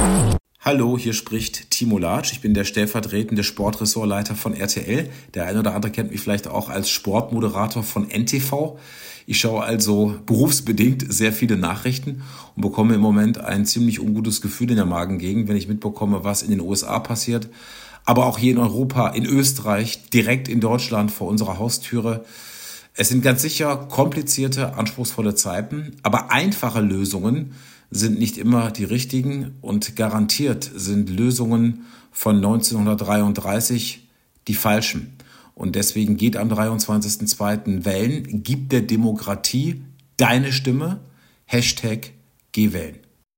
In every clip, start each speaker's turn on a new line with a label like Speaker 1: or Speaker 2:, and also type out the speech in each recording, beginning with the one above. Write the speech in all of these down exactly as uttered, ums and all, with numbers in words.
Speaker 1: Hallo, hier spricht Timo Latsch. Ich bin der stellvertretende Sportressortleiter von R T L. Der eine oder andere kennt mich vielleicht auch als Sportmoderator von N T V. Ich schaue also berufsbedingt sehr viele Nachrichten und bekomme im Moment ein ziemlich ungutes Gefühl in der Magengegend, wenn ich mitbekomme, was in den U S A passiert. Aber auch hier in Europa, in Österreich, direkt in Deutschland vor unserer Haustüre. Es sind ganz sicher komplizierte, anspruchsvolle Zeiten, aber einfache Lösungen sind nicht immer die richtigen und garantiert sind Lösungen von neunzehnhundertdreiunddreißig die falschen. Und deswegen geht am dreiundzwanzigsten zweiten wählen, gib der Demokratie deine Stimme, Hashtag Geh wählen.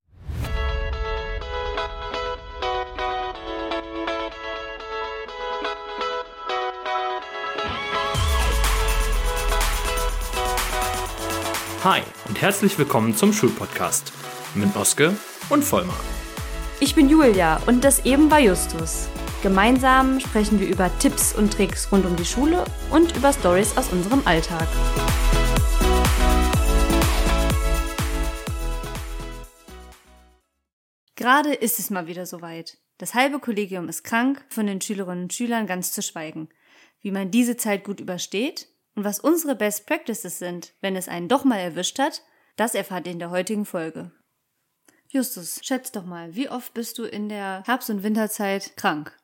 Speaker 2: Hi und herzlich willkommen zum Schulpodcast mit Oske und Vollmar.
Speaker 3: Ich bin Julia und das eben war Justus. Gemeinsam sprechen wir über Tipps und Tricks rund um die Schule und über Storys aus unserem Alltag. Gerade ist es mal wieder soweit. Das halbe Kollegium ist krank, von den Schülerinnen und Schülern ganz zu schweigen. Wie man diese Zeit gut übersteht und was unsere Best Practices sind, wenn es einen doch mal erwischt hat, das erfahrt ihr in der heutigen Folge. Justus, schätz doch mal, wie oft bist du in der Herbst- und Winterzeit krank?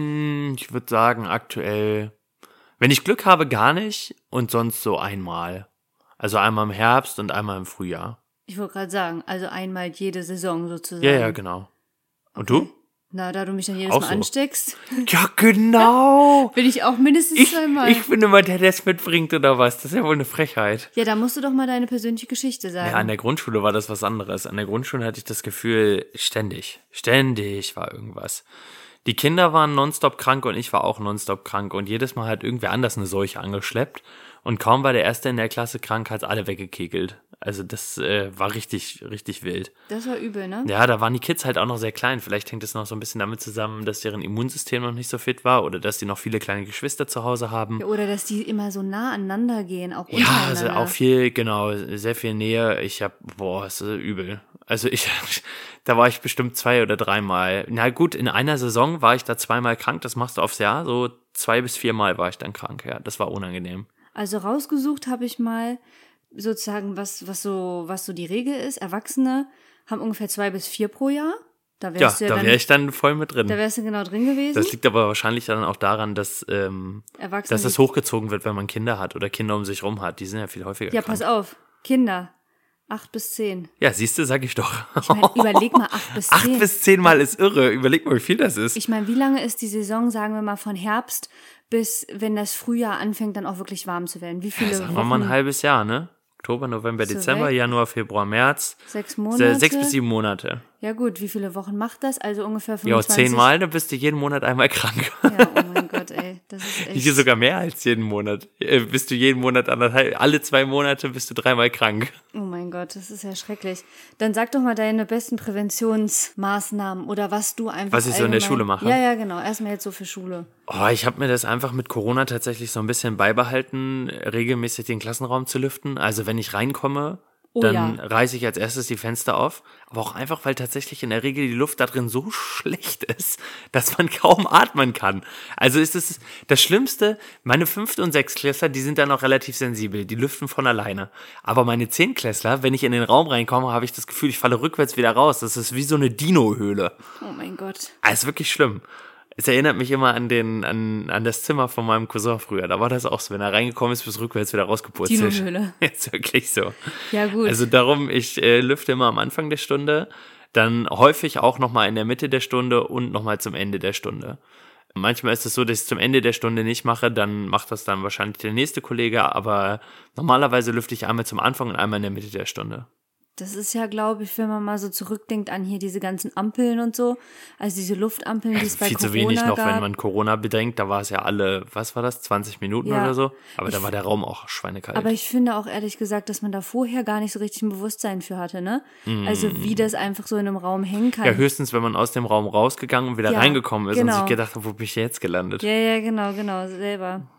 Speaker 2: Ich würde sagen, aktuell, wenn ich Glück habe, gar nicht und sonst so einmal. Also einmal im Herbst und einmal im Frühjahr.
Speaker 3: Ich wollte gerade sagen, also einmal jede Saison sozusagen.
Speaker 2: Ja, ja, genau. Und
Speaker 3: okay.
Speaker 2: du?
Speaker 3: Na, da du mich dann jedes
Speaker 2: Auch
Speaker 3: Mal
Speaker 2: so.
Speaker 3: ansteckst.
Speaker 2: Ja, genau.
Speaker 3: Bin ich auch mindestens
Speaker 2: Ich,
Speaker 3: zweimal.
Speaker 2: ich bin immer der, der es mitbringt oder was. Das ist ja wohl eine Frechheit.
Speaker 3: Ja, da musst du doch mal deine persönliche Geschichte sagen.
Speaker 2: Ja, an der Grundschule war das was anderes. An der Grundschule hatte ich das Gefühl, ständig, ständig war irgendwas. Die Kinder waren nonstop krank und ich war auch nonstop krank. Und jedes Mal hat irgendwer anders eine Seuche angeschleppt. Und kaum war der Erste in der Klasse krank, hat's alle weggekegelt. Also das äh, war richtig, richtig wild.
Speaker 3: Das war übel, ne?
Speaker 2: Ja, da waren die Kids halt auch noch sehr klein. Vielleicht hängt es noch so ein bisschen damit zusammen, dass deren Immunsystem noch nicht so fit war oder dass die noch viele kleine Geschwister zu Hause haben.
Speaker 3: Ja, oder dass die immer so nah aneinander gehen, auch
Speaker 2: Ja,
Speaker 3: untereinander.
Speaker 2: also auch viel, genau, sehr viel Nähe. Ich hab, boah, ist übel. Also ich, da war ich bestimmt zwei oder dreimal. Na gut, in einer Saison war ich da zweimal krank. Das machst du aufs Jahr. So zwei bis viermal war ich dann krank. Ja, das war unangenehm.
Speaker 3: Also rausgesucht habe ich mal sozusagen, was, was so, was so die Regel ist. Erwachsene haben ungefähr zwei bis vier pro Jahr. Da
Speaker 2: Ja,
Speaker 3: wärst du ja,
Speaker 2: da
Speaker 3: dann,
Speaker 2: wäre ich dann voll mit drin.
Speaker 3: Da wärst du genau drin gewesen.
Speaker 2: Das liegt aber wahrscheinlich dann auch daran, dass, ähm,
Speaker 3: Erwachsene,
Speaker 2: dass das hochgezogen wird, wenn man Kinder hat oder Kinder um sich rum hat. Die sind ja viel häufiger
Speaker 3: Ja,
Speaker 2: krank.
Speaker 3: pass auf. Kinder. Acht bis zehn.
Speaker 2: Ja, siehst du, sag ich doch.
Speaker 3: Ich meine, überleg mal, acht bis zehn.
Speaker 2: Acht bis zehn Mal ist irre. Überleg mal, wie viel das ist.
Speaker 3: Ich meine, wie lange ist die Saison, sagen wir mal, von Herbst bis, wenn das Frühjahr anfängt, dann auch wirklich warm zu werden? Wie viele
Speaker 2: Ja, sagen wir
Speaker 3: Wochen?
Speaker 2: mal ein halbes Jahr, ne? Oktober, November,
Speaker 3: So
Speaker 2: Dezember,
Speaker 3: weg.
Speaker 2: Januar, Februar, März.
Speaker 3: Sechs Monate?
Speaker 2: Sechs bis sieben Monate.
Speaker 3: Ja gut, wie viele Wochen macht das? Also ungefähr
Speaker 2: Ja,
Speaker 3: fünfundzwanzig.
Speaker 2: zehnmal, dann bist du jeden Monat einmal krank.
Speaker 3: Ja, oh mein Gott, ey. Das ist echt...
Speaker 2: Hier sogar mehr als jeden Monat. Äh, bist du jeden Monat anderthalb, alle zwei Monate bist du dreimal krank.
Speaker 3: Oh mein Gott, das ist ja schrecklich. Dann sag doch mal deine besten Präventionsmaßnahmen oder was du einfach
Speaker 2: Was ich so in der
Speaker 3: allgemein-
Speaker 2: Schule mache?
Speaker 3: Ja, ja, genau. Erstmal jetzt so für Schule.
Speaker 2: Oh, ich habe mir das einfach mit Corona tatsächlich so ein bisschen beibehalten, regelmäßig den Klassenraum zu lüften. Also wenn ich reinkomme,
Speaker 3: Oh
Speaker 2: dann
Speaker 3: ja.
Speaker 2: reiße ich als erstes die Fenster auf. Aber auch einfach, weil tatsächlich in der Regel die Luft da drin so schlecht ist, dass man kaum atmen kann. Also ist es das Schlimmste, meine Fünft- und Sechstklässler, die sind da noch relativ sensibel, die lüften von alleine. Aber meine Zehntklässler, wenn ich in den Raum reinkomme, habe ich das Gefühl, ich falle rückwärts wieder raus. Das ist wie so eine Dino-Höhle.
Speaker 3: Oh mein Gott.
Speaker 2: Ah, ist wirklich schlimm. Es erinnert mich immer an den an, an das Zimmer von meinem Cousin früher. Da war das auch so, wenn er reingekommen ist, bis rückwärts wieder rausgepurzelt.
Speaker 3: Dino-Höhle.
Speaker 2: Ist wirklich so.
Speaker 3: Ja gut.
Speaker 2: Also darum, ich äh, lüfte immer am Anfang der Stunde, dann häufig auch nochmal in der Mitte der Stunde und nochmal zum Ende der Stunde. Manchmal ist es so, dass ich es zum Ende der Stunde nicht mache, dann macht das dann wahrscheinlich der nächste Kollege, aber normalerweise lüfte ich einmal zum Anfang und einmal in der Mitte der Stunde.
Speaker 3: Das ist ja, glaube ich, wenn man mal so zurückdenkt an hier diese ganzen Ampeln und so, also diese Luftampeln, die es bei
Speaker 2: Viel
Speaker 3: Corona
Speaker 2: zu wenig noch,
Speaker 3: gab.
Speaker 2: wenn man Corona bedenkt, da war es ja alle, was war das, zwanzig Minuten
Speaker 3: Ja.
Speaker 2: oder so? Aber da
Speaker 3: Ich-
Speaker 2: war der Raum auch schweinekalt.
Speaker 3: Aber ich finde auch ehrlich gesagt, dass man da vorher gar nicht so richtig ein Bewusstsein für hatte, ne? Also wie das einfach so in einem Raum hängen kann.
Speaker 2: ja, höchstens, wenn man aus dem Raum rausgegangen und wieder
Speaker 3: Ja,
Speaker 2: reingekommen ist und
Speaker 3: genau.
Speaker 2: sich gedacht hat, wo bin ich jetzt gelandet?
Speaker 3: Ja, ja, genau, genau, selber.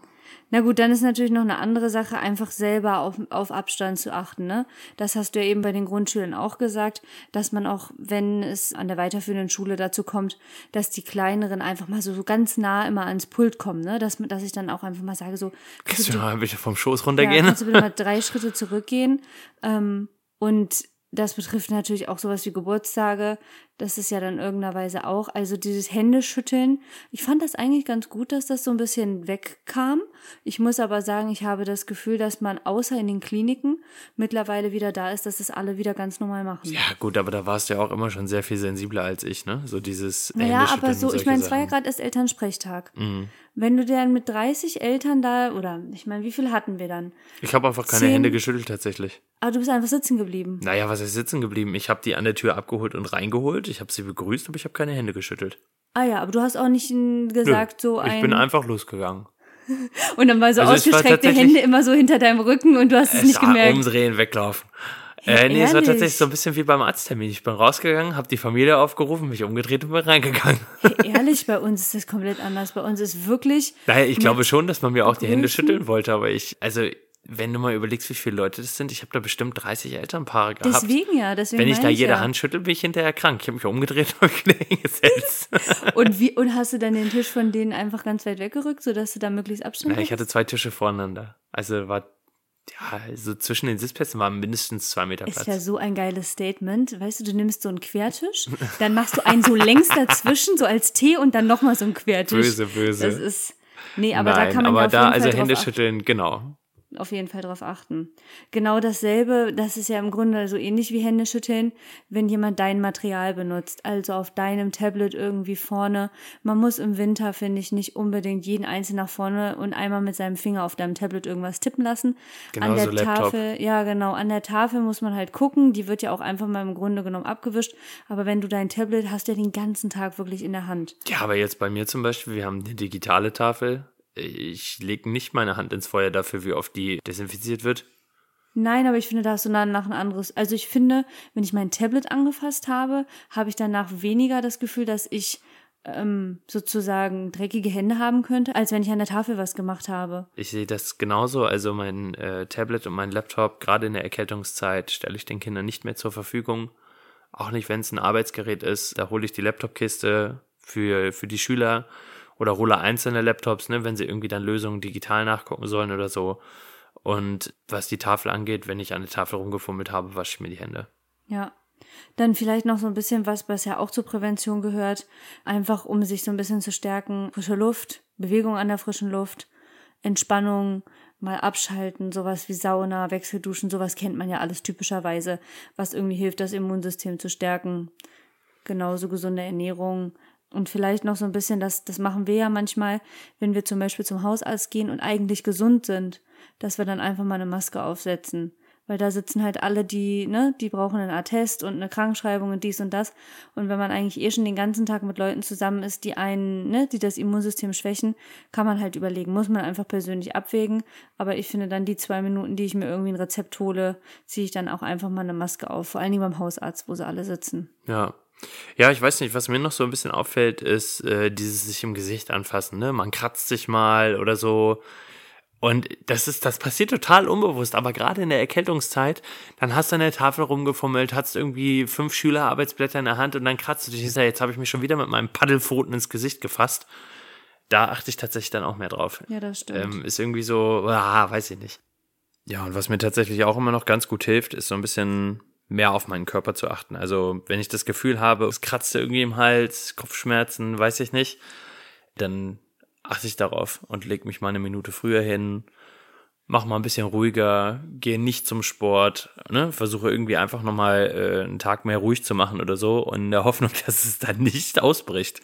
Speaker 3: Na gut, dann ist natürlich noch eine andere Sache, einfach selber auf, auf Abstand zu achten, ne? Das hast du ja eben bei den Grundschülern auch gesagt, dass man auch, wenn es an der weiterführenden Schule dazu kommt, dass die Kleineren einfach mal so, so ganz nah immer ans Pult kommen, ne? Dass, dass ich dann auch einfach mal sage, so,
Speaker 2: Kannst du
Speaker 3: bitte,
Speaker 2: mal bitte vom Schoß
Speaker 3: ja,
Speaker 2: runtergehen?
Speaker 3: kannst du bitte mal drei Schritte zurückgehen? Ähm, und das betrifft natürlich auch sowas wie Geburtstage. Das ist ja dann in irgendeiner Weise auch. Also dieses Händeschütteln. Ich fand das eigentlich ganz gut, dass das so ein bisschen wegkam. Ich muss aber sagen, ich habe das Gefühl, dass man außer in den Kliniken mittlerweile wieder da ist, dass das alle wieder ganz normal machen.
Speaker 2: Ja gut, aber da warst du ja auch immer schon sehr viel sensibler als ich, ne? So dieses
Speaker 3: Naja,
Speaker 2: Händeschütteln
Speaker 3: aber
Speaker 2: und
Speaker 3: so, ich
Speaker 2: solche
Speaker 3: meine, es war ja
Speaker 2: Sachen.
Speaker 3: gerade erst Elternsprechtag.
Speaker 2: Mhm.
Speaker 3: Wenn du dann mit dreißig Eltern da, oder ich meine, wie viel hatten wir dann?
Speaker 2: Ich habe einfach keine
Speaker 3: Zehn-
Speaker 2: Hände geschüttelt tatsächlich.
Speaker 3: Aber du bist einfach sitzen geblieben.
Speaker 2: Naja, was ist sitzen geblieben? Ich habe die an der Tür abgeholt und reingeholt. Ich habe sie begrüßt, aber ich habe keine Hände geschüttelt.
Speaker 3: Ah ja, aber du hast auch nicht mm, gesagt,
Speaker 2: Nö,
Speaker 3: so ein...
Speaker 2: Ich bin einfach losgegangen.
Speaker 3: Und dann war so
Speaker 2: Also es war
Speaker 3: ausgestreckte
Speaker 2: tatsächlich-
Speaker 3: Hände immer so hinter deinem Rücken und du hast es
Speaker 2: Es
Speaker 3: nicht
Speaker 2: war
Speaker 3: gemerkt.
Speaker 2: umdrehen, weglaufen.
Speaker 3: Ja,
Speaker 2: äh, nee, es war
Speaker 3: ehrlich?
Speaker 2: tatsächlich so ein bisschen wie beim Arzttermin. Ich bin rausgegangen, habe die Familie aufgerufen, mich umgedreht und bin reingegangen.
Speaker 3: Hey, ehrlich, bei uns ist das komplett anders. Bei uns ist wirklich...
Speaker 2: Naja, ich
Speaker 3: mit
Speaker 2: glaube schon, dass man mir auch die Hände
Speaker 3: Begrüßen.
Speaker 2: schütteln wollte, aber ich, also wenn du mal überlegst, wie viele Leute das sind, ich habe da bestimmt dreißig Elternpaare gehabt.
Speaker 3: Deswegen ja, deswegen
Speaker 2: Wenn ich da
Speaker 3: meine
Speaker 2: jede
Speaker 3: ja.
Speaker 2: Hand schüttel, bin ich hinterher krank. Ich habe mich umgedreht und mich wieder hingesetzt.
Speaker 3: Und, wie, und hast du dann den Tisch von denen einfach ganz weit weggerückt, sodass du da möglichst Abstand
Speaker 2: Na, ich hatte
Speaker 3: hattest?
Speaker 2: zwei Tische voreinander. Also war, ja, so zwischen den Sitzplätzen war mindestens zwei Meter
Speaker 3: Ist
Speaker 2: Platz.
Speaker 3: ja so ein geiles Statement. Weißt du, du nimmst so einen Quertisch, dann machst du einen so längs dazwischen, so als T und dann nochmal so einen Quertisch.
Speaker 2: Böse, böse.
Speaker 3: Das ist... Nee, aber
Speaker 2: Nein,
Speaker 3: da kann man
Speaker 2: aber
Speaker 3: ja auf
Speaker 2: da,
Speaker 3: jeden
Speaker 2: also
Speaker 3: Fall drauf
Speaker 2: Hände
Speaker 3: achten.
Speaker 2: schütteln, genau.
Speaker 3: Auf jeden Fall drauf achten. Genau dasselbe, das ist ja im Grunde so ähnlich wie Hände schütteln, wenn jemand dein Material benutzt, also auf deinem Tablet irgendwie vorne. Man muss im Winter, finde ich, nicht unbedingt jeden Einzelnen nach vorne und einmal mit seinem Finger auf deinem Tablet irgendwas tippen lassen. An der
Speaker 2: Genauso Laptop.
Speaker 3: Tafel, ja genau, an der Tafel muss man halt gucken, die wird ja auch einfach mal im Grunde genommen abgewischt, aber wenn du dein Tablet hast, ja den ganzen Tag wirklich in der Hand.
Speaker 2: Ja, aber jetzt bei mir zum Beispiel, wir haben eine digitale Tafel. Ich lege nicht meine Hand ins Feuer dafür, wie oft die desinfiziert wird.
Speaker 3: Nein, aber ich finde, da hast du danach ein anderes. Also ich finde, wenn ich mein Tablet angefasst habe, habe ich danach weniger das Gefühl, dass ich ähm, sozusagen dreckige Hände haben könnte, als wenn ich an der Tafel was gemacht habe.
Speaker 2: Ich sehe das genauso. Also mein äh, Tablet und mein Laptop, gerade in der Erkältungszeit, stelle ich den Kindern nicht mehr zur Verfügung. Auch nicht, wenn es ein Arbeitsgerät ist. Da hole ich die Laptopkiste für, für die Schüler oder hole einzelne Laptops, ne, wenn sie irgendwie dann Lösungen digital nachgucken sollen oder so. Und was die Tafel angeht, wenn ich an der Tafel rumgefummelt habe, wasche ich mir die Hände.
Speaker 3: Ja. Dann vielleicht noch so ein bisschen was, was ja auch zur Prävention gehört. Einfach, um sich so ein bisschen zu stärken. Frische Luft, Bewegung an der frischen Luft, Entspannung, mal abschalten, sowas wie Sauna, Wechselduschen, sowas kennt man ja alles typischerweise, was irgendwie hilft, das Immunsystem zu stärken. Genauso gesunde Ernährung. Und vielleicht noch so ein bisschen, das, das machen wir ja manchmal, wenn wir zum Beispiel zum Hausarzt gehen und eigentlich gesund sind, dass wir dann einfach mal eine Maske aufsetzen. Weil da sitzen halt alle, die, ne, die brauchen einen Attest und eine Krankschreibung und dies und das. Und wenn man eigentlich eh schon den ganzen Tag mit Leuten zusammen ist, die einen, ne, die das Immunsystem schwächen, kann man halt überlegen, muss man einfach persönlich abwägen. Aber ich finde dann die zwei Minuten, die ich mir irgendwie ein Rezept hole, ziehe ich dann auch einfach mal eine Maske auf. Vor allen Dingen beim Hausarzt, wo sie alle sitzen.
Speaker 2: Ja. Ja, ich weiß nicht, was mir noch so ein bisschen auffällt, ist äh, dieses sich im Gesicht anfassen, ne? Man kratzt sich mal oder so. Und das ist, das passiert total unbewusst, aber gerade in der Erkältungszeit, dann hast du an der Tafel rumgefummelt, hast irgendwie fünf Schülerarbeitsblätter in der Hand und dann kratzt du dich, jetzt habe ich mich schon wieder mit meinem Paddelpfoten ins Gesicht gefasst. Da achte ich tatsächlich dann auch mehr drauf.
Speaker 3: Ja, das stimmt.
Speaker 2: Ähm, ist irgendwie so, ah, weiß ich nicht. Ja, und was mir tatsächlich auch immer noch ganz gut hilft, ist so ein bisschen mehr auf meinen Körper zu achten. Also wenn ich das Gefühl habe, es kratzt irgendwie im Hals, Kopfschmerzen, weiß ich nicht, dann achte ich darauf und leg mich mal eine Minute früher hin, mach mal ein bisschen ruhiger, gehe nicht zum Sport, ne? Versuche irgendwie einfach nochmal äh, einen Tag mehr ruhig zu machen oder so und in der Hoffnung, dass es dann nicht ausbricht.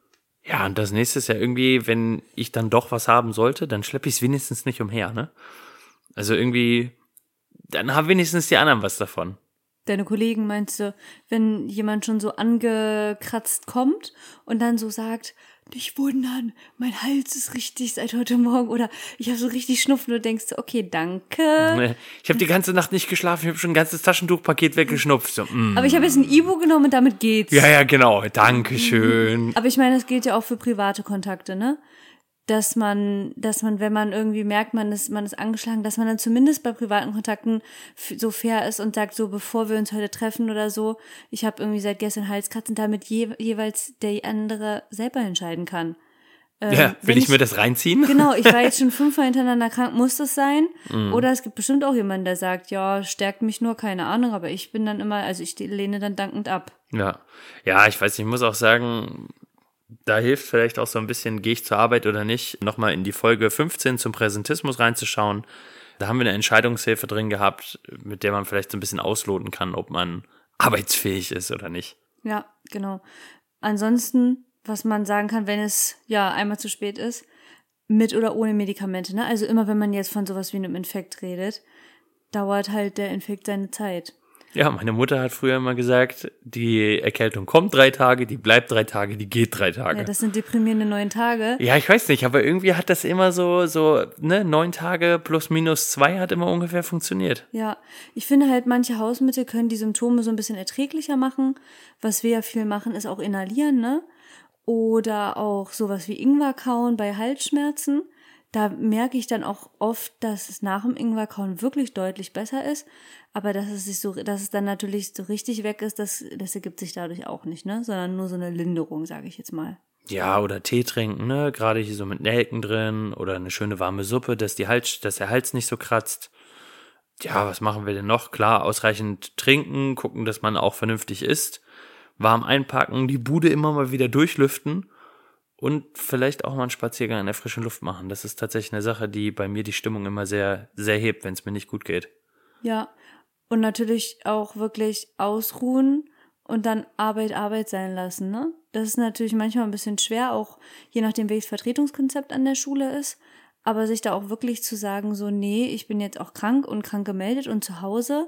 Speaker 2: Ja, und das nächste ist ja irgendwie, wenn ich dann doch was haben sollte, dann schleppe ich es wenigstens nicht umher, ne? Also irgendwie, dann haben wenigstens die anderen was davon.
Speaker 3: Deine Kollegen, meinst du, wenn jemand schon so angekratzt kommt und dann so sagt, nicht wundern, mein Hals ist richtig seit heute Morgen oder ich habe so richtig Schnupfen und du denkst so, okay, danke.
Speaker 2: Ich habe die ganze Nacht nicht geschlafen, ich habe schon ein ganzes Taschentuchpaket weggeschnupft. So, mm.
Speaker 3: Aber ich habe jetzt ein Ibu genommen und damit geht's.
Speaker 2: Ja, ja, genau, danke schön.
Speaker 3: Aber ich meine, das gilt ja auch für private Kontakte, ne? dass man, dass man, wenn man irgendwie merkt, man ist, man ist angeschlagen, dass man dann zumindest bei privaten Kontakten f- so fair ist und sagt, so bevor wir uns heute treffen oder so, ich habe irgendwie seit gestern Halskratzen, damit je, jeweils der andere selber entscheiden kann. Ähm,
Speaker 2: Ja, will
Speaker 3: wenn
Speaker 2: ich mir das reinziehen?
Speaker 3: Genau, ich war jetzt schon fünfmal hintereinander krank, muss das sein?
Speaker 2: Mhm.
Speaker 3: Oder es gibt bestimmt auch jemanden, der sagt, ja, stärkt mich nur, keine Ahnung, aber ich bin dann immer, also ich lehne dann dankend ab.
Speaker 2: Ja, ja, ich weiß nicht, ich muss auch sagen, da hilft vielleicht auch so ein bisschen, gehe ich zur Arbeit oder nicht, nochmal in die Folge fünfzehn zum Präsentismus reinzuschauen. Da haben wir eine Entscheidungshilfe drin gehabt, mit der man vielleicht so ein bisschen ausloten kann, ob man arbeitsfähig ist oder nicht.
Speaker 3: Ja, genau. Ansonsten, was man sagen kann, wenn es ja einmal zu spät ist, mit oder ohne Medikamente, ne? Also immer, wenn man jetzt von sowas wie einem Infekt redet, dauert halt der Infekt seine Zeit.
Speaker 2: Ja, meine Mutter hat früher immer gesagt, die Erkältung kommt drei Tage, die bleibt drei Tage, die geht drei Tage.
Speaker 3: Ja, das sind deprimierende neun Tage.
Speaker 2: Ja, ich weiß nicht, aber irgendwie hat das immer so, so, ne, neun Tage plus minus zwei hat immer ungefähr funktioniert.
Speaker 3: Ja, ich finde halt, manche Hausmittel können die Symptome so ein bisschen erträglicher machen. Was wir ja viel machen, ist auch inhalieren, ne? Oder auch sowas wie Ingwer kauen bei Halsschmerzen. Da merke ich dann auch oft, dass es nach dem Ingwer kauen wirklich deutlich besser ist. Aber dass es sich so, dass es dann natürlich so richtig weg ist, das, das ergibt sich dadurch auch nicht, ne? Sondern nur so eine Linderung, sage ich jetzt mal.
Speaker 2: Ja, oder Tee trinken, ne, gerade hier so mit Nelken drin oder eine schöne warme Suppe, dass die Hals, dass der Hals nicht so kratzt. Ja, was machen wir denn noch? Klar, ausreichend trinken, gucken, dass man auch vernünftig isst, warm einpacken, die Bude immer mal wieder durchlüften und vielleicht auch mal einen Spaziergang in der frischen Luft machen. Das ist tatsächlich eine Sache, die bei mir die Stimmung immer sehr, sehr hebt, wenn es mir nicht gut geht.
Speaker 3: Ja, und natürlich auch wirklich ausruhen und dann Arbeit Arbeit sein lassen, ne? Das ist natürlich manchmal ein bisschen schwer, auch je nachdem, welches Vertretungskonzept an der Schule ist. Aber sich da auch wirklich zu sagen, so, nee, ich bin jetzt auch krank und krank gemeldet und zu Hause,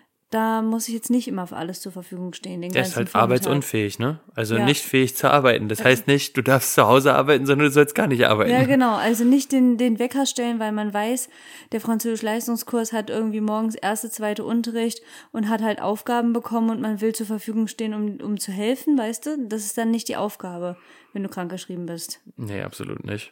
Speaker 3: da muss ich jetzt nicht immer für alles zur Verfügung stehen. Den
Speaker 2: Der ist
Speaker 3: ganzen
Speaker 2: halt
Speaker 3: Vormittag.
Speaker 2: arbeitsunfähig, ne? Also
Speaker 3: Ja.
Speaker 2: nicht fähig zu arbeiten. Das heißt nicht, du darfst zu Hause arbeiten, sondern du sollst gar nicht arbeiten.
Speaker 3: Ja, genau. Also nicht den, den Wecker stellen, weil man weiß, der Französisch-Leistungskurs hat irgendwie morgens erste, zweite Unterricht und hat halt Aufgaben bekommen und man will zur Verfügung stehen, um, um zu helfen, weißt du? Das ist dann nicht die Aufgabe, wenn du krankgeschrieben bist.
Speaker 2: Nee, absolut nicht.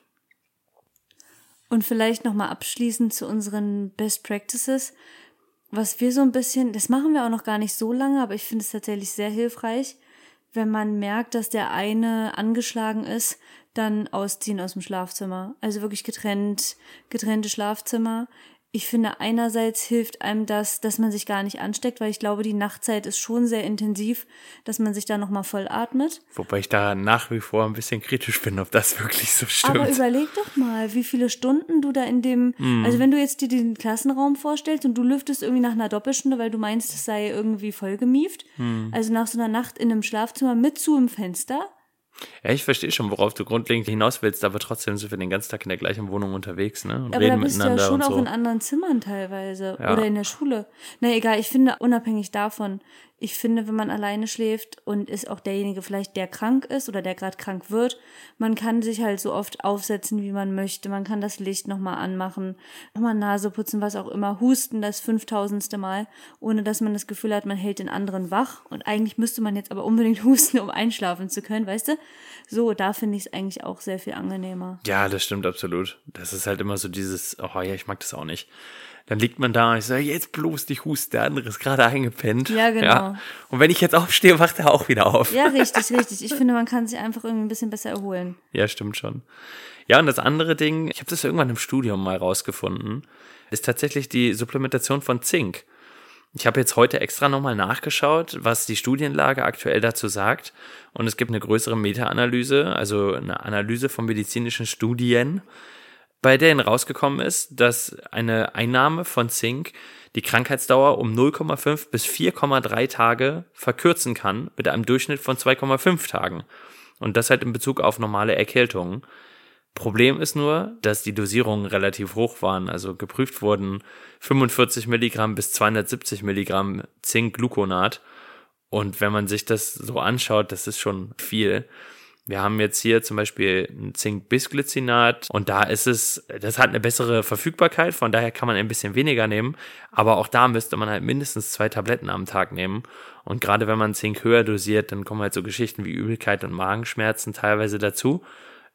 Speaker 3: Und vielleicht nochmal abschließend zu unseren Best Practices. Was wir so ein bisschen, das machen wir auch noch gar nicht so lange, aber ich finde es tatsächlich sehr hilfreich, wenn man merkt, dass der eine angeschlagen ist, dann ausziehen aus dem Schlafzimmer. Also wirklich getrennt, getrennte Schlafzimmer. Ich finde, einerseits hilft einem das, dass man sich gar nicht ansteckt, weil ich glaube, die Nachtzeit ist schon sehr intensiv, dass man sich da nochmal voll atmet.
Speaker 2: Wobei ich da nach wie vor ein bisschen kritisch bin, ob das wirklich so stimmt.
Speaker 3: Aber überleg doch mal, wie viele Stunden du da in dem,
Speaker 2: Mm.
Speaker 3: also wenn du jetzt dir den Klassenraum vorstellst und du lüftest irgendwie nach einer Doppelstunde, weil du meinst, es sei irgendwie vollgemieft,
Speaker 2: Mm.
Speaker 3: also nach so einer Nacht in einem Schlafzimmer mit zu im Fenster.
Speaker 2: Ja, ich verstehe schon, worauf du grundlegend hinaus willst, aber trotzdem sind wir den ganzen Tag in der gleichen Wohnung unterwegs, ne? Und
Speaker 3: Aber
Speaker 2: reden
Speaker 3: da bist du ja
Speaker 2: miteinander
Speaker 3: schon
Speaker 2: und
Speaker 3: auch
Speaker 2: so.
Speaker 3: in anderen Zimmern teilweise
Speaker 2: Ja.
Speaker 3: oder in der Schule. Na egal, ich finde, unabhängig davon, ich finde, wenn man alleine schläft und ist auch derjenige vielleicht, der krank ist oder der gerade krank wird, man kann sich halt so oft aufsetzen, wie man möchte. Man kann das Licht nochmal anmachen, nochmal Nase putzen, was auch immer, husten das fünftausendste Mal, ohne dass man das Gefühl hat, man hält den anderen wach. Und eigentlich müsste man jetzt aber unbedingt husten, um einschlafen zu können, weißt du? So, da finde ich es eigentlich auch sehr viel angenehmer.
Speaker 2: Ja, das stimmt absolut. Das ist halt immer so dieses, oh ja, ich mag das auch nicht. Dann liegt man da und ich sage, jetzt bloß nicht husten, der andere ist gerade eingepennt.
Speaker 3: Ja, genau.
Speaker 2: Und wenn ich jetzt aufstehe, wacht er auch wieder auf.
Speaker 3: Ja, richtig, richtig. Ich finde, man kann sich einfach irgendwie ein bisschen besser erholen.
Speaker 2: Ja, stimmt schon. Ja, und das andere Ding, ich habe das irgendwann im Studium mal rausgefunden, ist tatsächlich die Supplementation von Zink. Ich habe jetzt heute extra nochmal nachgeschaut, was die Studienlage aktuell dazu sagt. Und es gibt eine größere Meta-Analyse, also eine Analyse von medizinischen Studien, bei denen rausgekommen ist, dass eine Einnahme von Zink die Krankheitsdauer um null Komma fünf bis vier Komma drei Tage verkürzen kann, mit einem Durchschnitt von zwei Komma fünf Tagen. Und das halt in Bezug auf normale Erkältungen. Problem ist nur, dass die Dosierungen relativ hoch waren. Also geprüft wurden fünfundvierzig Milligramm bis zweihundertsiebzig Milligramm Zinkgluconat. Und wenn man sich das so anschaut, das ist schon viel. Wir haben jetzt hier zum Beispiel ein Zink-Bisglycinat und da ist es, das hat eine bessere Verfügbarkeit, von daher kann man ein bisschen weniger nehmen, aber auch da müsste man halt mindestens zwei Tabletten am Tag nehmen und gerade wenn man Zink höher dosiert, dann kommen halt so Geschichten wie Übelkeit und Magenschmerzen teilweise dazu.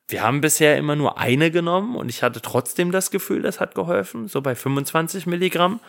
Speaker 2: wir haben bisher immer nur eine genommen und ich hatte trotzdem das Gefühl, das hat geholfen, so bei fünfundzwanzig Milligramm.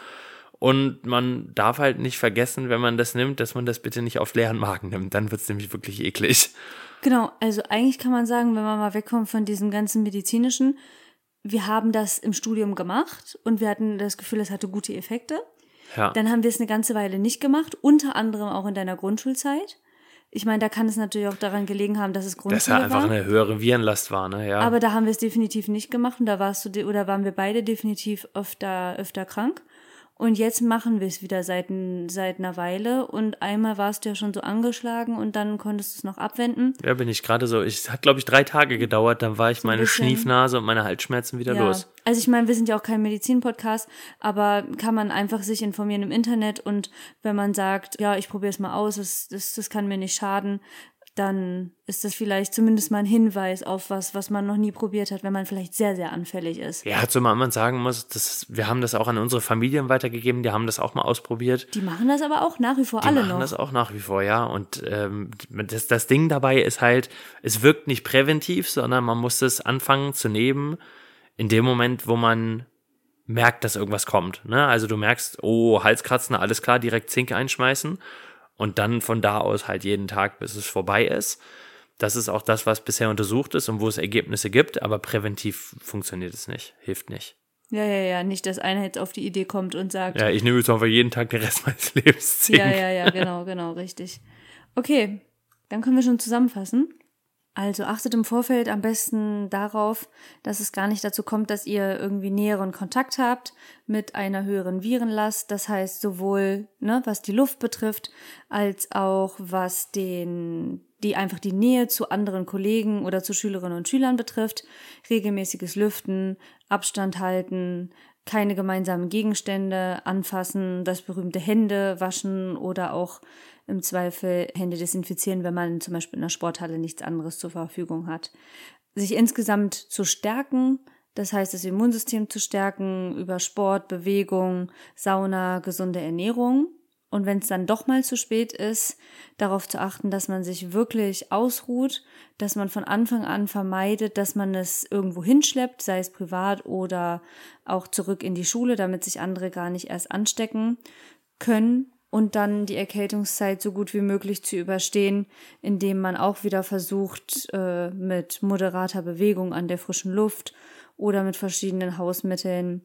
Speaker 2: Und man darf halt nicht vergessen, wenn man das nimmt, dass man das bitte nicht auf leeren Magen nimmt. Dann wird es nämlich wirklich eklig.
Speaker 3: Genau, also eigentlich kann man sagen, wenn man mal wegkommt von diesem ganzen medizinischen, wir haben das im Studium gemacht und wir hatten das Gefühl, es hatte gute Effekte.
Speaker 2: Ja.
Speaker 3: Dann haben wir es eine ganze Weile nicht gemacht, unter anderem auch in deiner Grundschulzeit. Ich meine, da kann es natürlich auch daran gelegen haben, dass es Grundschule
Speaker 2: Dass da einfach
Speaker 3: war.
Speaker 2: eine höhere Virenlast war, ne? Ja.
Speaker 3: Aber da haben wir es definitiv nicht gemacht und da warst du, de- oder waren wir beide definitiv öfter, öfter krank. Und jetzt machen wir es wieder seit, n- seit einer Weile und einmal warst du ja schon so angeschlagen und dann konntest du es noch abwenden.
Speaker 2: Ja, bin ich gerade so. Es hat, glaube ich, drei Tage gedauert, dann war ich
Speaker 3: ein
Speaker 2: meine
Speaker 3: bisschen.
Speaker 2: Schniefnase und meine Halsschmerzen wieder
Speaker 3: Ja,
Speaker 2: los.
Speaker 3: also ich meine, wir sind ja auch kein Medizin-Podcast, aber kann man einfach sich informieren im Internet und wenn man sagt, ja, ich probiere es mal aus, das, das, das kann mir nicht schaden, dann ist das vielleicht zumindest mal ein Hinweis auf was, was man noch nie probiert hat, wenn man vielleicht sehr, sehr anfällig ist.
Speaker 2: Ja, zumal man sagen muss, das, wir haben das auch an unsere Familien weitergegeben, die haben das auch mal ausprobiert.
Speaker 3: Die machen das aber auch nach wie vor
Speaker 2: Die
Speaker 3: alle
Speaker 2: machen
Speaker 3: noch.
Speaker 2: das auch nach wie vor, ja. Und ähm, das, das Ding dabei ist halt, es wirkt nicht präventiv, sondern man muss es anfangen zu nehmen in dem Moment, wo man merkt, dass irgendwas kommt. Ne? Also du merkst, oh, Halskratzen, alles klar, direkt Zink einschmeißen und dann von da aus halt jeden Tag, bis es vorbei ist. Das ist auch das, was bisher untersucht ist und wo es Ergebnisse gibt, aber präventiv funktioniert es nicht, hilft nicht.
Speaker 3: Ja, ja, ja, nicht, dass einer jetzt auf die Idee kommt und sagt,
Speaker 2: Ja, ich nehme jetzt einfach jeden Tag den Rest meines Lebens Zink.
Speaker 3: ja, ja, ja, genau, genau, richtig. Okay, dann können wir schon zusammenfassen. Also achtet im Vorfeld am besten darauf, dass es gar nicht dazu kommt, dass ihr irgendwie näheren Kontakt habt mit einer höheren Virenlast. Das heißt sowohl, ne, was die Luft betrifft, als auch was den, die einfach die Nähe zu anderen Kollegen oder zu Schülerinnen und Schülern betrifft. Regelmäßiges Lüften, Abstand halten, keine gemeinsamen Gegenstände anfassen, das berühmte Hände waschen oder auch im Zweifel Hände desinfizieren, wenn man zum Beispiel in der Sporthalle nichts anderes zur Verfügung hat. Sich insgesamt zu stärken, das heißt das Immunsystem zu stärken über Sport, Bewegung, Sauna, gesunde Ernährung. Und wenn es dann doch mal zu spät ist, darauf zu achten, dass man sich wirklich ausruht, dass man von Anfang an vermeidet, dass man es irgendwo hinschleppt, sei es privat oder auch zurück in die Schule, damit sich andere gar nicht erst anstecken können. Und dann die Erkältungszeit so gut wie möglich zu überstehen, indem man auch wieder versucht, äh, mit moderater Bewegung an der frischen Luft oder mit verschiedenen Hausmitteln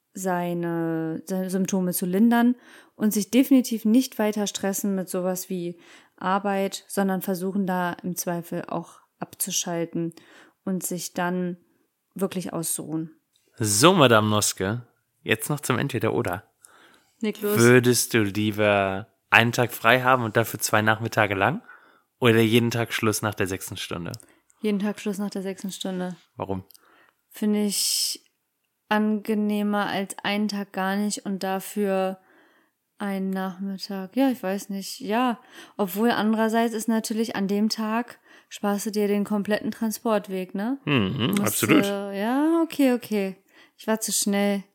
Speaker 3: seine, seine Symptome zu lindern und sich definitiv nicht weiter stressen mit sowas wie Arbeit, sondern versuchen da im Zweifel auch abzuschalten und sich dann wirklich auszuruhen.
Speaker 2: So, Madame Noske, jetzt noch zum Entweder-Oder.
Speaker 3: Leg los.
Speaker 2: Würdest du lieber einen Tag frei haben und dafür zwei Nachmittage lang oder jeden Tag Schluss nach der sechsten Stunde?
Speaker 3: Jeden Tag Schluss nach der sechsten Stunde.
Speaker 2: Warum?
Speaker 3: Finde ich angenehmer als einen Tag gar nicht und dafür einen Nachmittag. Ja, ich weiß nicht. Ja, obwohl andererseits ist natürlich an dem Tag sparst du dir den kompletten Transportweg, ne?
Speaker 2: Mhm,
Speaker 3: Musst,
Speaker 2: absolut.
Speaker 3: Äh, ja, okay, okay. Ich war zu schnell.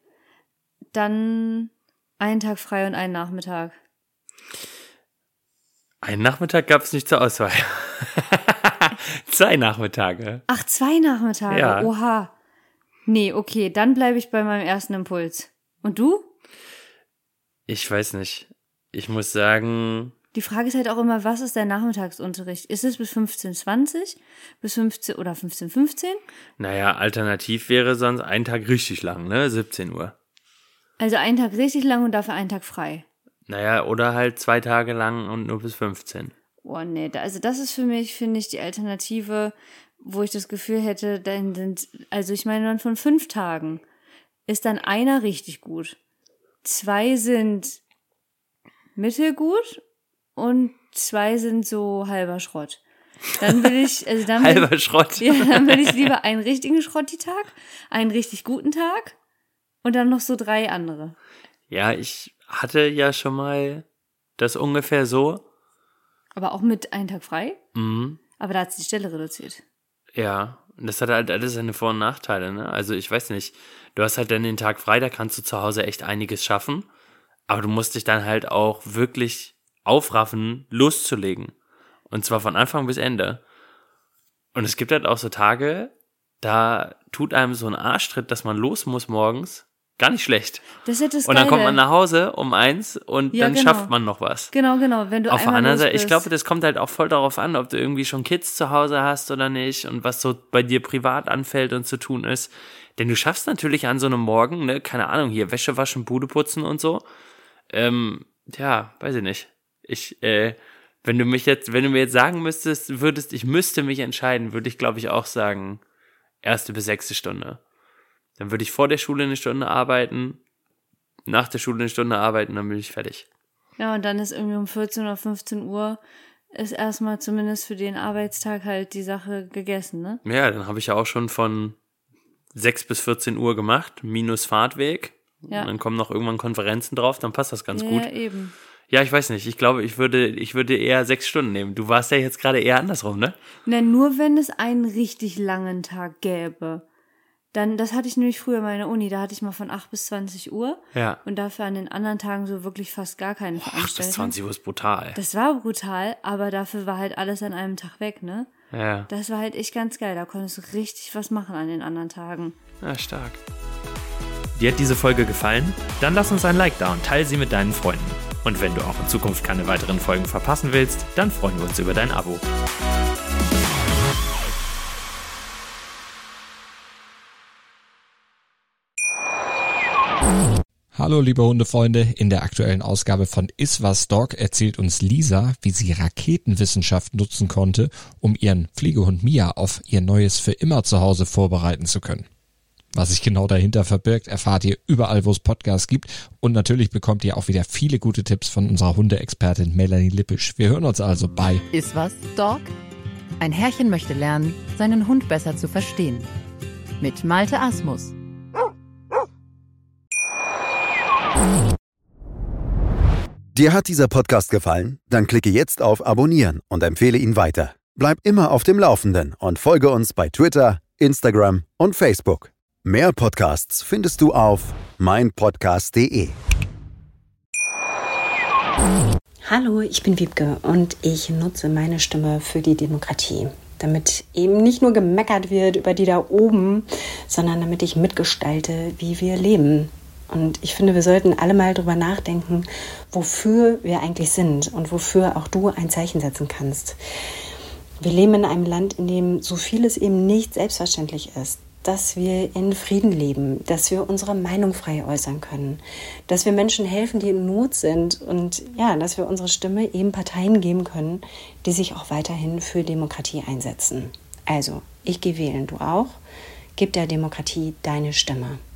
Speaker 3: Dann einen Tag frei und einen Nachmittag.
Speaker 2: Einen Nachmittag gab es nicht zur Auswahl. Zwei Nachmittage.
Speaker 3: Ach, zwei Nachmittage?
Speaker 2: Ja.
Speaker 3: Oha. Nee, okay, dann bleibe ich bei meinem ersten Impuls. Und du?
Speaker 2: Ich weiß nicht. Ich muss sagen,
Speaker 3: Die Frage ist halt auch immer, was ist der Nachmittagsunterricht? Ist es bis fünfzehn Uhr zwanzig? Bis fünfzehn oder fünfzehn Uhr fünfzehn?
Speaker 2: naja, alternativ wäre sonst ein Tag richtig lang, ne? siebzehn Uhr.
Speaker 3: Also einen Tag richtig lang und dafür einen Tag frei.
Speaker 2: Naja, oder halt zwei Tage lang und nur bis fünfzehn.
Speaker 3: Oh nee, da, also das ist für mich, finde ich, die Alternative, wo ich das Gefühl hätte, dann sind, also ich meine, dann von fünf Tagen ist dann einer richtig gut. Zwei sind mittelgut und zwei sind so halber Schrott. Dann will ich, also dann will,
Speaker 2: Halber Schrott.
Speaker 3: ja, dann will ich lieber einen richtigen Schrotti-Tag, einen richtig guten Tag und dann noch so drei andere.
Speaker 2: Ja, ich hatte ja schon mal das ungefähr so.
Speaker 3: Aber auch mit einem Tag frei?
Speaker 2: Mhm.
Speaker 3: Aber da hat sich die Stelle reduziert.
Speaker 2: Ja, und das hat halt alles seine Vor- und Nachteile, ne? Also ich weiß nicht, du hast halt dann den Tag frei, da kannst du zu Hause echt einiges schaffen, aber du musst dich dann halt auch wirklich aufraffen, loszulegen. Und zwar von Anfang bis Ende. Und es gibt halt auch so Tage, da tut einem so ein Arschtritt, dass man los muss morgens, gar nicht schlecht.
Speaker 3: Das ist das
Speaker 2: Und dann
Speaker 3: Geile.
Speaker 2: kommt man nach Hause um eins und
Speaker 3: Ja,
Speaker 2: dann
Speaker 3: genau.
Speaker 2: schafft man noch was.
Speaker 3: Genau, genau. Wenn du
Speaker 2: Auf der
Speaker 3: einmal
Speaker 2: anderen
Speaker 3: los
Speaker 2: Seite, ich
Speaker 3: bist.
Speaker 2: glaube, das kommt halt auch voll darauf an, ob du irgendwie schon Kids zu Hause hast oder nicht und was so bei dir privat anfällt und zu tun ist. Denn du schaffst natürlich an so einem Morgen, ne, keine Ahnung, hier Wäsche waschen, Bude putzen und so. Ähm, ja, weiß ich nicht. Ich, äh, wenn du mich jetzt, wenn du mir jetzt sagen müsstest, würdest, ich müsste mich entscheiden, würde ich, glaube ich, auch sagen, erste bis sechste Stunde. Dann würde ich vor der Schule eine Stunde arbeiten, nach der Schule eine Stunde arbeiten, dann bin ich fertig.
Speaker 3: Ja, und dann ist irgendwie um vierzehn oder fünfzehn Uhr ist erstmal zumindest für den Arbeitstag halt die Sache gegessen, ne?
Speaker 2: Ja, dann habe ich ja auch schon von sechs bis vierzehn Uhr gemacht, minus Fahrtweg.
Speaker 3: Ja.
Speaker 2: Und dann kommen noch irgendwann Konferenzen drauf, dann passt das ganz
Speaker 3: ja,
Speaker 2: gut.
Speaker 3: Ja, eben.
Speaker 2: Ja, ich weiß nicht. Ich glaube, ich würde, ich würde eher sechs Stunden nehmen. Du warst ja jetzt gerade eher andersrum, ne?
Speaker 3: Na, nur wenn es einen richtig langen Tag gäbe. Dann, das hatte ich nämlich früher mal in der Uni, da hatte ich mal von acht bis zwanzig Uhr.
Speaker 2: Ja.
Speaker 3: Und dafür an den anderen Tagen so wirklich fast gar keine
Speaker 2: acht bis
Speaker 3: Veranstaltung.
Speaker 2: zwanzig Uhr ist brutal.
Speaker 3: Das war brutal, aber dafür war halt alles an einem Tag weg, ne?
Speaker 2: Ja.
Speaker 3: Das war halt echt ganz geil, da konntest du richtig was machen an den anderen Tagen.
Speaker 2: Ja, stark. Dir hat diese Folge gefallen? Dann lass uns ein Like da und teile sie mit deinen Freunden. Und wenn du auch in Zukunft keine weiteren Folgen verpassen willst, dann freuen wir uns über dein Abo.
Speaker 4: Hallo liebe Hundefreunde, in der aktuellen Ausgabe von Iswas Dog erzählt uns Lisa, wie sie Raketenwissenschaft nutzen konnte, um ihren Pflegehund Mia auf ihr neues für immer Zuhause vorbereiten zu können. Was sich genau dahinter verbirgt, erfahrt ihr überall, wo es Podcasts gibt, und natürlich bekommt ihr auch wieder viele gute Tipps von unserer Hundeexpertin Melanie Lippisch. Wir hören uns also bei
Speaker 5: Iswas Dog? Ein Herrchen möchte lernen, seinen Hund besser zu verstehen. Mit Malte Asmus.
Speaker 6: Dir hat dieser Podcast gefallen? Dann klicke jetzt auf Abonnieren und empfehle ihn weiter. Bleib immer auf dem Laufenden und folge uns bei Twitter, Instagram und Facebook. Mehr Podcasts findest du auf meinpodcast punkt de.
Speaker 7: Hallo, ich bin Wiebke und ich nutze meine Stimme für die Demokratie. Damit eben nicht nur gemeckert wird über die da oben, sondern damit ich mitgestalte, wie wir leben. Und ich finde, wir sollten alle mal drüber nachdenken, wofür wir eigentlich sind und wofür auch du ein Zeichen setzen kannst. Wir leben in einem Land, in dem so vieles eben nicht selbstverständlich ist. Dass wir in Frieden leben, dass wir unsere Meinung frei äußern können, dass wir Menschen helfen, die in Not sind und ja, dass wir unsere Stimme eben Parteien geben können, die sich auch weiterhin für Demokratie einsetzen. Also, ich gehe wählen, du auch. Gib der Demokratie deine Stimme.